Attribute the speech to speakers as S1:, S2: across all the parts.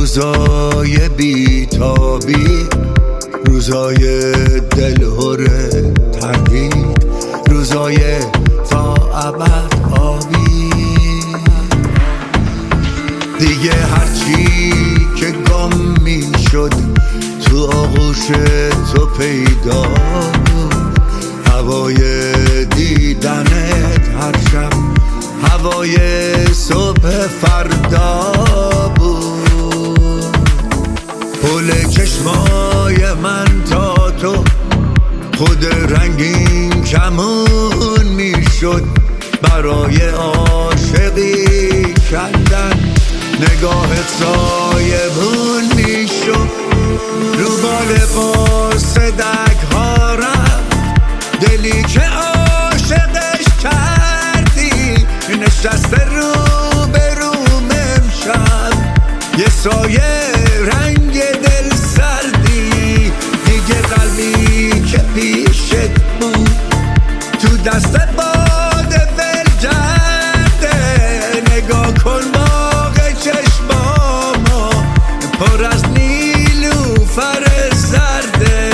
S1: روزای بیتابی، روزای دلهور تردید، روزای تا ابد آبی. دیگه هرچی که گم می شد تو آغوش تو پیدا بود، هوای دیدنت هر شب هوای صبح فردا بود. حول چشمای من تا تو خود رنگین کمون می شد، برای عاشقی کندن نگاهت سایبون می شد. رو بال قاصدک ها رفت دلی که عاشقش کردی، نشسته رو به روم امشب یه سایه رنگ دل سردی. دیگه قلبی که پیشت بود تو دست باد ول کرده، نگاه کن باغ چشمامو پر از نیلوفر زرده.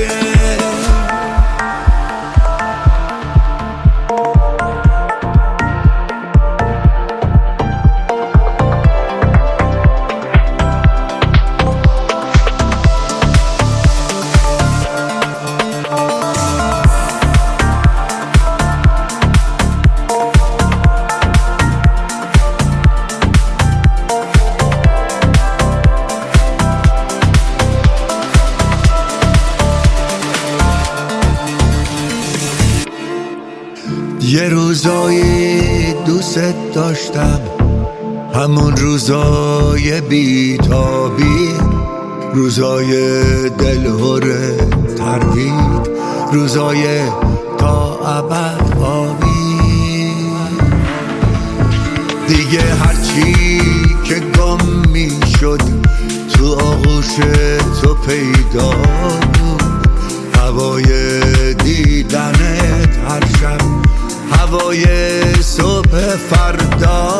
S1: یه روزایی دوست داشتم، همون روزای بیتابی، روزای دلهور تردید، روزای تا ابد آبی. دیگه هرچی که گم می شد تو آغوش تو پیدا بود، هوای دیدنت هر شب هوای صبح فردا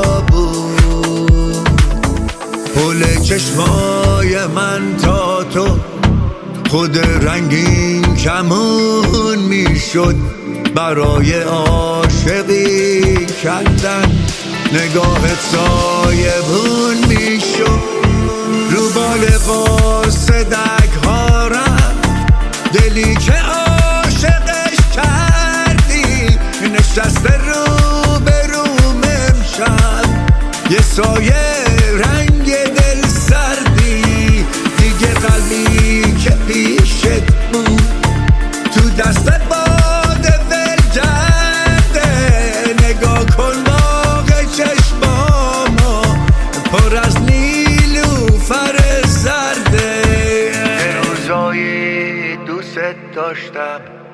S1: بود. حول چشمای من تا تو خود رنگین کمون می شد، برای عاشقی کندن نگاهت سایبون می شد. رو بال قاصدک ها رفت دلی که عاشقش کردی، نشسته رو به روم امشب یه سایه رنگ دل سردی. دیگه قلبی که پیشت بود تو دست باد ول کرده، نگاه کن باغ چشمامو پر از نیلوفر زرده. روزایی دوست داشتم،